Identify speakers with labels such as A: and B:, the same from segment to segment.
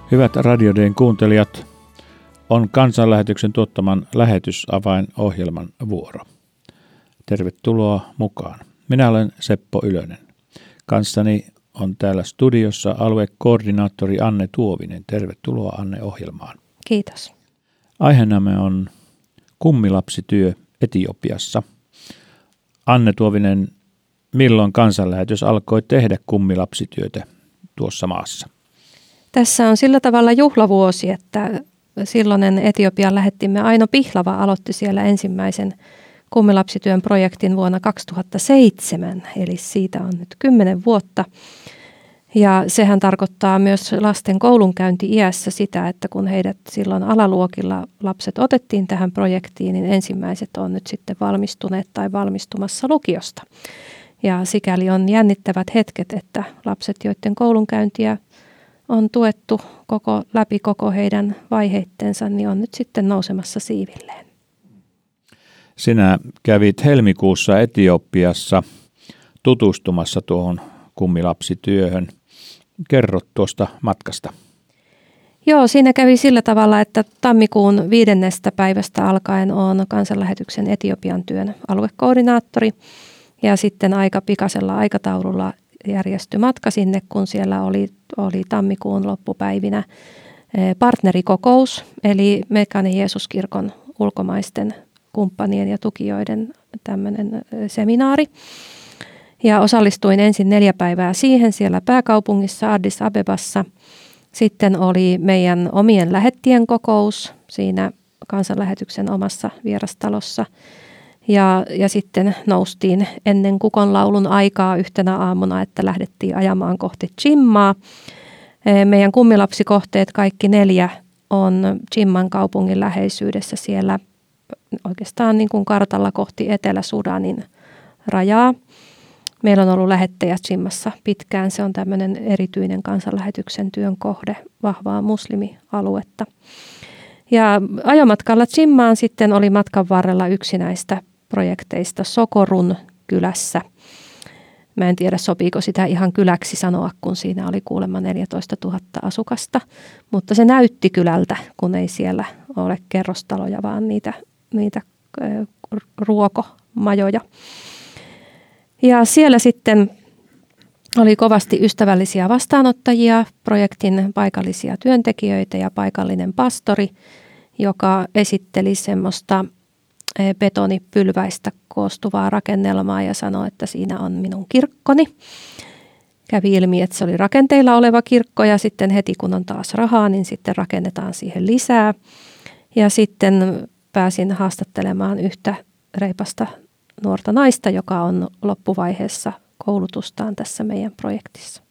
A: Hyvät Radio Dayn kuuntelijat, on kansanlähetyksen tuottaman lähetysavain-ohjelman vuoro. Tervetuloa mukaan. Minä olen Seppo Ylönen. Kanssani on täällä studiossa aluekoordinaattori Anne Tuovinen. Tervetuloa Anne ohjelmaan.
B: Kiitos.
A: Aiheenamme on kummilapsityö Etiopiassa. Anne Tuovinen, milloin kansanlähetys alkoi tehdä kummilapsityötä tuossa maassa?
B: Tässä on sillä tavalla juhlavuosi, että silloinen Etiopian lähettimme Aino Pihlava aloitti siellä ensimmäisen kummilapsityön projektin vuonna 2007, eli siitä on nyt 10 vuotta. Ja sehän tarkoittaa myös lasten koulunkäynti-iässä sitä, että kun heidät silloin alaluokilla lapset otettiin tähän projektiin, niin ensimmäiset on nyt sitten valmistuneet tai valmistumassa lukiosta. Ja sikäli on jännittävät hetket, että lapset, joiden koulunkäyntiä on tuettu läpi koko heidän vaiheittensa, niin on nyt sitten nousemassa siivilleen.
A: Sinä kävit helmikuussa Etiopiassa tutustumassa tuohon kummilapsityöhön. Kerro tuosta matkasta.
B: Joo, siinä kävi sillä tavalla, että tammikuun 5. päivästä alkaen olen kansanlähetyksen Etiopian työn aluekoordinaattori. Ja sitten aika pikaisella aikataululla järjestyi matka sinne, kun siellä oli tammikuun loppupäivinä partnerikokous, eli Mekane Jeesuskirkon ulkomaisten kumppanien ja tukijoiden tämmöinen seminaari. Ja osallistuin ensin 4 päivää siihen siellä pääkaupungissa Addis Abebassa. Sitten oli meidän omien lähettien kokous siinä kansanlähetyksen omassa vierastalossa. Ja sitten noustiin ennen kukonlaulun aikaa yhtenä aamuna, että lähdettiin ajamaan kohti Jimmaa. Meidän kummilapsikohteet kaikki 4 on Jimman kaupungin läheisyydessä siellä oikeastaan niin kuin kartalla kohti Etelä-Sudanin rajaa. Meillä on ollut lähettäjät Jimmassa pitkään. Se on tämmöinen erityinen kansanlähetyksen työn kohde, vahvaa muslimialuetta. Ja ajomatkalla Jimmaan sitten oli matkan varrella yksi näistä projekteista Sokorun kylässä. Mä en tiedä, sopiiko sitä ihan kyläksi sanoa, kun siinä oli kuulemma 14 000 asukasta. Mutta se näytti kylältä, kun ei siellä ole kerrostaloja, vaan niitä ruokomajoja. Ja siellä sitten oli kovasti ystävällisiä vastaanottajia, projektin paikallisia työntekijöitä ja paikallinen pastori, joka esitteli semmoista betonipylväistä koostuvaa rakennelmaa ja sanoi, että siinä on minun kirkkoni. Kävi ilmi, että se oli rakenteilla oleva kirkko ja sitten heti kun on taas rahaa, niin sitten rakennetaan siihen lisää. Ja sitten pääsin haastattelemaan yhtä reipasta nuorta naista, joka on loppuvaiheessa koulutustaan tässä meidän projektissa.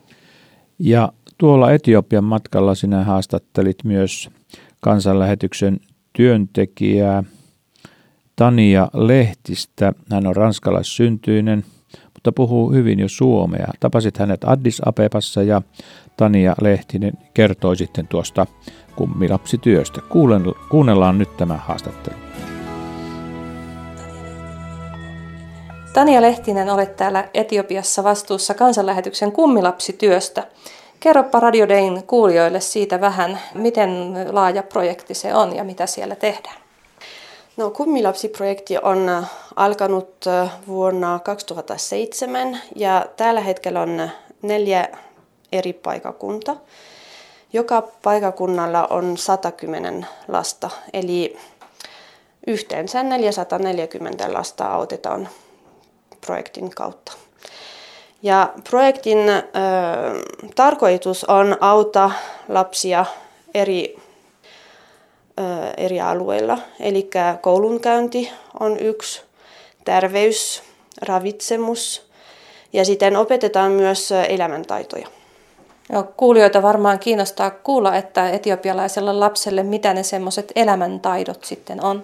A: Ja tuolla Etiopian matkalla sinä haastattelit myös kansanlähetyksen työntekijää Tania Lehtistä. Hän on ranskalaissyntyinen, mutta puhuu hyvin jo suomea. Tapasit hänet Addis Abebassa ja Tania Lehtinen kertoi sitten tuosta kummilapsityöstä. Kuunnellaan nyt tämä haastattelu.
B: Tania Lehtinen, olet täällä Etiopiassa vastuussa kansanlähetyksen kummilapsityöstä. Kerropa Radio Dayn kuulijoille siitä vähän, miten laaja projekti se on ja mitä siellä tehdään.
C: No, kummilapsiprojekti on alkanut vuonna 2007 ja tällä hetkellä on 4 eri paikkakuntaa. Joka paikkakunnalla on 110 lasta, eli yhteensä 440 lasta autetaan projektin kautta. Ja projektin tarkoitus on auttaa lapsia eri alueilla. Eli koulunkäynti on yksi, terveys, ravitsemus ja sitten opetetaan myös elämäntaitoja.
B: Kuulijoita varmaan kiinnostaa kuulla, että etiopialaisella lapselle mitä ne semmoiset elämäntaidot sitten on.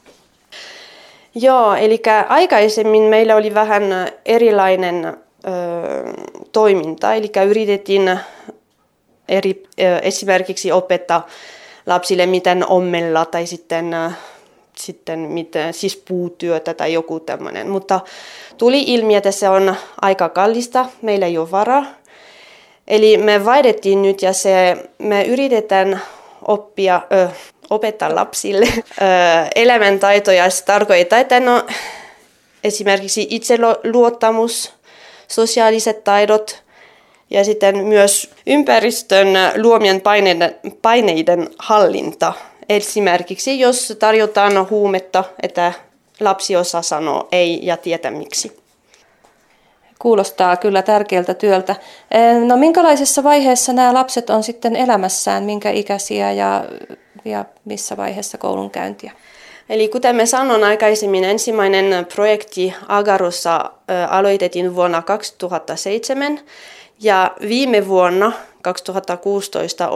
C: Joo, eli aikaisemmin meillä oli vähän erilainen toiminta, eli yritettiin esimerkiksi opettaa lapsille miten ommella tai sitten miten, siis puutyötä tai joku tämmöinen. Mutta tuli ilmi, että se on aika kallista, meillä ei ole varaa. Eli me vaihdettiin nyt ja me yritetään opettaa lapsille elämäntaitoja. Se tarkoittaa, että esimerkiksi itseluottamus, sosiaaliset taidot ja sitten myös ympäristön luomien paineiden hallinta. Esimerkiksi jos tarjotaan huumetta, että lapsi osaa sanoa ei ja tietää miksi.
B: Kuulostaa kyllä tärkeältä työltä. No minkälaisessa vaiheessa nämä lapset on sitten elämässään, minkä ikäisiä ja missä vaiheessa koulunkäyntiä?
C: Eli kuten me sanoin aikaisemmin, ensimmäinen projekti Agarossa aloitettiin vuonna 2007 ja viime vuonna 2016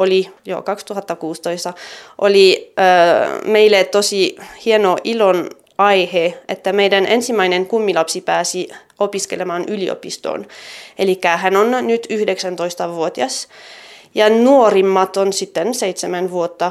C: oli meille tosi hieno ilon aihe, että meidän ensimmäinen kummilapsi pääsi opiskelemaan yliopistoon. Eli hän on nyt 19-vuotias ja nuorimmat on sitten 7 vuotta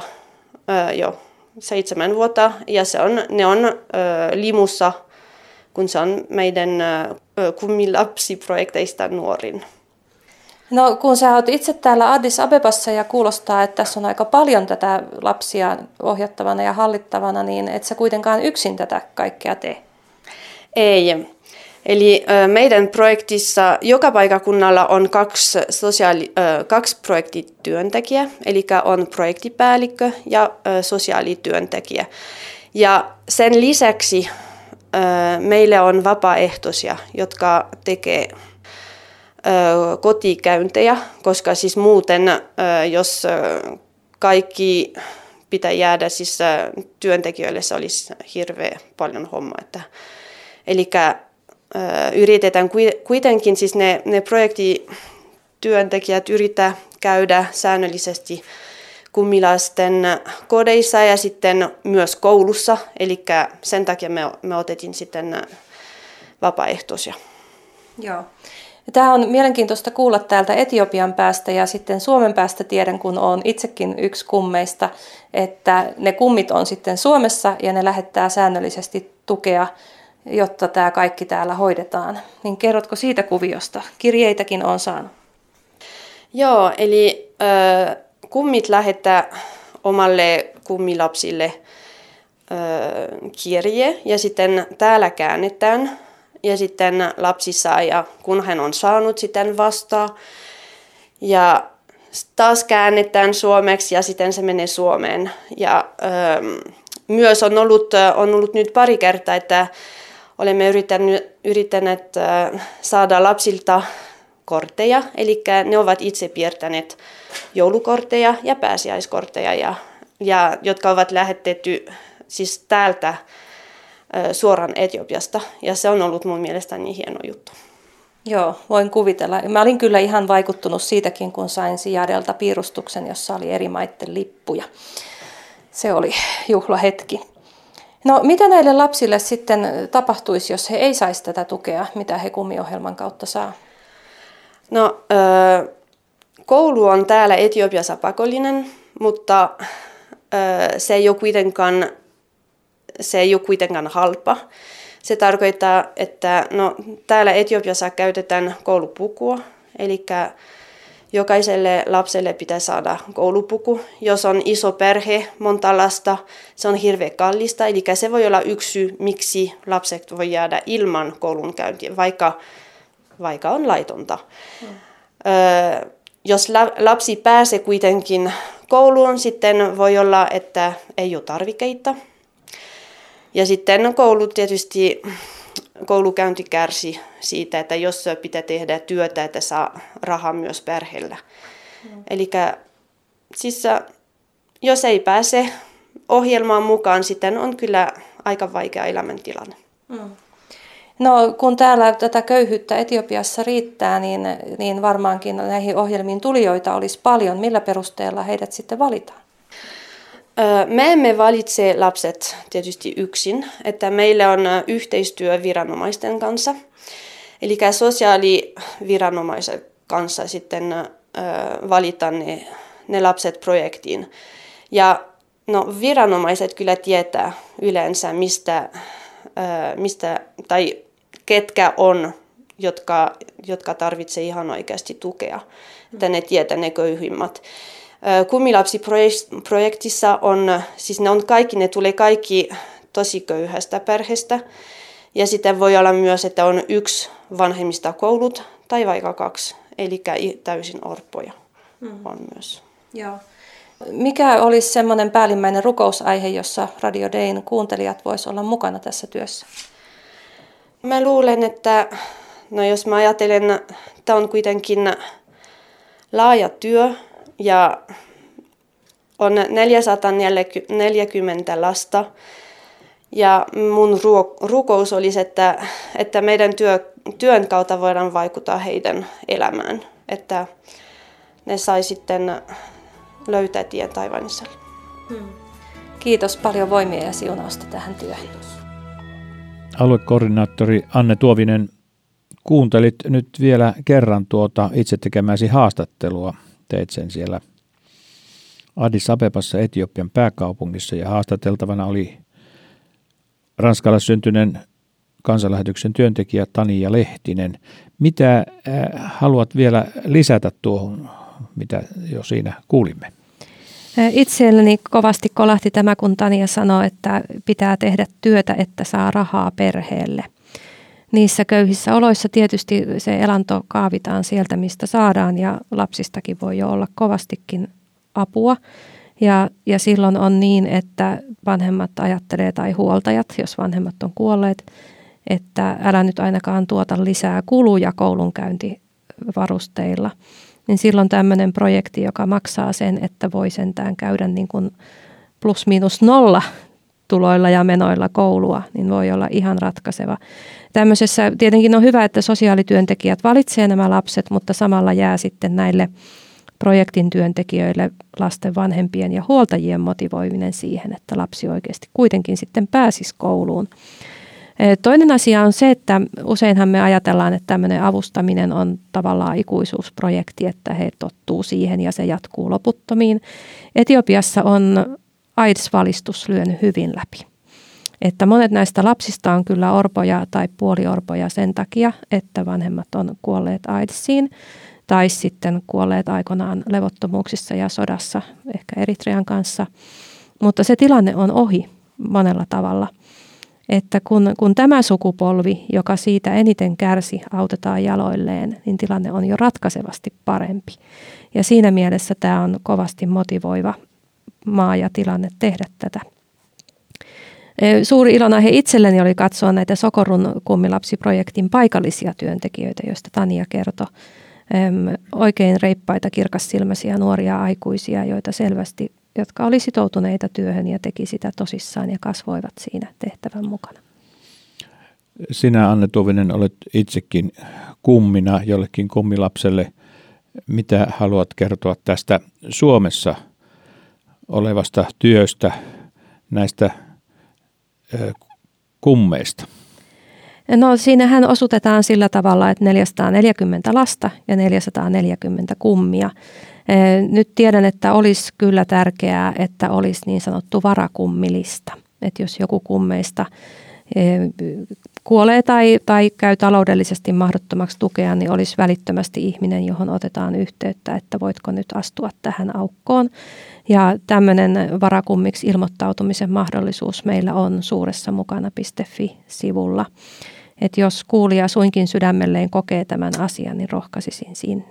C: ja ne on Limussa, kun se on meidän kummilapsiprojekteista nuorin.
B: No kun sä oot itse täällä Addis Abebassa ja kuulostaa, että tässä on aika paljon tätä lapsia ohjattavana ja hallittavana, niin et sä kuitenkaan yksin tätä kaikkea tee?
C: Ei. Eli meidän projektissa joka paikkakunnalla on kaksi projektityöntekijää, eli on projektipäällikkö ja sosiaalityöntekijä. Ja sen lisäksi meillä on vapaaehtoisia, jotka tekee kotikäyntejä, koska siis muuten, jos kaikki pitää jäädä, siis työntekijöille se olisi hirveän paljon hommaa. Eli yritetään kuitenkin, siis ne projektityöntekijät yrittää käydä säännöllisesti kummilasten kodeissa ja sitten myös koulussa, eli sen takia me otettiin sitten vapaaehtoisia.
B: Joo. Tämä on mielenkiintoista kuulla täältä Etiopian päästä ja sitten Suomen päästä tiedän, kun olen itsekin yksi kummeista, että ne kummit on sitten Suomessa ja ne lähettää säännöllisesti tukea, jotta tämä kaikki täällä hoidetaan. Niin kerrotko siitä kuviosta? Kirjeitäkin on saanut.
C: Joo, eli kummit lähettää omalle kummilapsille kirje ja sitten täällä käännetään. Ja sitten lapsi saa, ja kun hän on saanut, sitten vastaa. Ja taas käännetään suomeksi ja sitten se menee Suomeen. Ja myös on ollut nyt pari kertaa, että olemme yrittäneet saada lapsilta kortteja. Eli ne ovat itse piirtäneet joulukortteja ja pääsiäiskortteja, ja jotka ovat lähetetty siis täältä suoraan Etiopiasta, ja se on ollut mun mielestäni hieno juttu.
B: Joo, voin kuvitella. Mä olin kyllä ihan vaikuttunut siitäkin, kun sain Sijadelta piirustuksen, jossa oli eri maiden lippuja. Se oli juhlahetki. No, mitä näille lapsille sitten tapahtuisi, jos he ei saisi tätä tukea, mitä he kummiohjelman kautta saa?
C: No, koulu on täällä Etiopiassa pakollinen, mutta se ei ole kuitenkaan halpa. Se tarkoittaa, että täällä Etiopiassa käytetään koulupukua, eli jokaiselle lapselle pitää saada koulupuku. Jos on iso perhe, monta lasta, se on hirveän kallista, eli se voi olla yksi syy, miksi lapset voi jäädä ilman koulunkäyntiä, vaikka on laitonta. Jos lapsi pääsee kuitenkin kouluun, sitten voi olla, että ei ole tarvikkeita. Ja sitten koulukäynti kärsi siitä, että jos pitää tehdä työtä, että saa rahaa myös perheellä. Eli siis, jos ei pääse ohjelmaan mukaan, sitten on kyllä aika vaikea elämäntilanne.
B: No kun täällä tätä köyhyyttä Etiopiassa riittää, niin varmaankin näihin ohjelmiin tulijoita olisi paljon. Millä perusteella heidät sitten valitaan?
C: Me emme valitse lapset tietysti yksin, että meillä on yhteistyö viranomaisten kanssa. Eli sosiaaliviranomaisen kanssa sitten valitaan ne lapset projektiin. Ja viranomaiset kyllä tietää yleensä, mistä tai ketkä on jotka tarvitsevat ihan oikeasti tukea, että ne tietää ne köyhimmät. Kummilapsiprojektissa siis ne tulee kaikki tosi köyhästä perheestä. Ja sitten voi olla myös, että on yksi vanhemmista koulut tai vaikka 2, eli täysin orpoja on myös.
B: Joo. Mikä olisi semmoinen päällimmäinen rukousaihe, jossa Radio Dayn kuuntelijat voisivat olla mukana tässä työssä?
C: Mä luulen, että jos mä ajattelen, tämä on kuitenkin laaja työ ja on 440 lasta. Ja mun rukous olisi, että meidän työn kautta voidaan vaikuttaa heidän elämään, että ne sai sitten löytää tien taivaanissa.
B: Kiitos paljon voimia ja siunausta tähän työhön.
A: Aluekoordinaattori Anne Tuovinen, kuuntelit nyt vielä kerran tuota itse tekemäsi haastattelua. Teit sen siellä Addis Abebassa, Etiopian pääkaupungissa, ja haastateltavana oli ranskalaissyntyinen kansanlähetyksen työntekijä Tania Lehtinen. Mitä haluat vielä lisätä tuohon, mitä jo siinä kuulimme?
B: Itselleni kovasti kolahti tämä, kun Tania sanoi, että pitää tehdä työtä, että saa rahaa perheelle. Niissä köyhissä oloissa tietysti se elanto kaavitaan sieltä, mistä saadaan, ja lapsistakin voi jo olla kovastikin apua. Ja silloin on niin, että vanhemmat ajattelee, tai huoltajat, jos vanhemmat on kuolleet, että älä nyt ainakaan tuota lisää kuluja koulunkäyntivarusteilla. Niin silloin tämmöinen projekti, joka maksaa sen, että voi sentään käydä niin kuin +- tuloilla ja menoilla koulua, niin voi olla ihan ratkaiseva. Tämmöisessä tietenkin on hyvä, että sosiaalityöntekijät valitsee nämä lapset, mutta samalla jää sitten näille projektin työntekijöille lasten vanhempien ja huoltajien motivoiminen siihen, että lapsi oikeasti kuitenkin sitten pääsisi kouluun. Toinen asia on se, että useinhan me ajatellaan, että tämmöinen avustaminen on tavallaan ikuisuusprojekti, että he tottuu siihen ja se jatkuu loputtomiin. Etiopiassa on AIDS-valistus lyönyt hyvin läpi. Että monet näistä lapsista on kyllä orpoja tai puoliorpoja sen takia, että vanhemmat on kuolleet AIDSiin tai sitten kuolleet aikoinaan levottomuuksissa ja sodassa, ehkä Eritrean kanssa. Mutta se tilanne on ohi monella tavalla. Että kun tämä sukupolvi, joka siitä eniten kärsi, autetaan jaloilleen, niin tilanne on jo ratkaisevasti parempi. Ja siinä mielessä tämä on kovasti motivoiva maa ja tilanne tehdä tätä. Suuri ilonaihe itselleni oli katsoa näitä Sokorun kummilapsiprojektin paikallisia työntekijöitä, joista Tania kertoi. Oikein reippaita, kirkassilmäisiä nuoria aikuisia, jotka oli sitoutuneita työhön ja teki sitä tosissaan ja kasvoivat siinä tehtävän mukana.
A: Sinä, Anne Tuovinen, olet itsekin kummina jollekin kummilapselle. Mitä haluat kertoa tästä Suomessa olevasta työstä, näistä kummeista?
B: No siinähän osoitetaan sillä tavalla, että 440 lasta ja 440 kummia. Nyt tiedän, että olisi kyllä tärkeää, että olisi niin sanottu varakummilista. Että jos joku kummeista kuolee tai käy taloudellisesti mahdottomaksi tukea, niin olisi välittömästi ihminen, johon otetaan yhteyttä, että voitko nyt astua tähän aukkoon. Ja tämmöinen varakummiksi ilmoittautumisen mahdollisuus meillä on suuressamukana.fi-sivulla. Että jos kuulija suinkin sydämelleen kokee tämän asian, niin rohkaisisin sinne.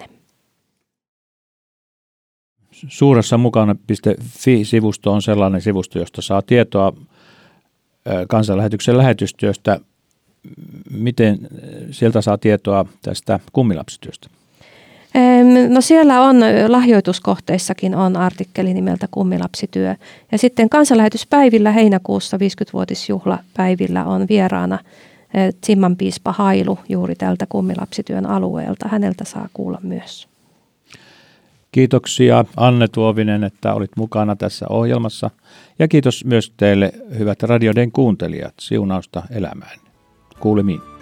A: Suuressamukana.fi-sivusto on sellainen sivusto, josta saa tietoa kansanlähetyksen lähetystyöstä. Miten sieltä saa tietoa tästä kummilapsityöstä?
B: No siellä on lahjoituskohteissakin on artikkeli nimeltä Kummilapsityö. Ja sitten kansanlähetyspäivillä heinäkuussa 50-vuotisjuhlapäivillä on vieraana Zimmanpiispa Hailu juuri tältä kummilapsityön alueelta. Häneltä saa kuulla myös.
A: Kiitoksia Anne Tuovinen, että olit mukana tässä ohjelmassa. Ja kiitos myös teille, hyvät Radio Dayn kuuntelijat, siunausta elämään. Kuulemiin.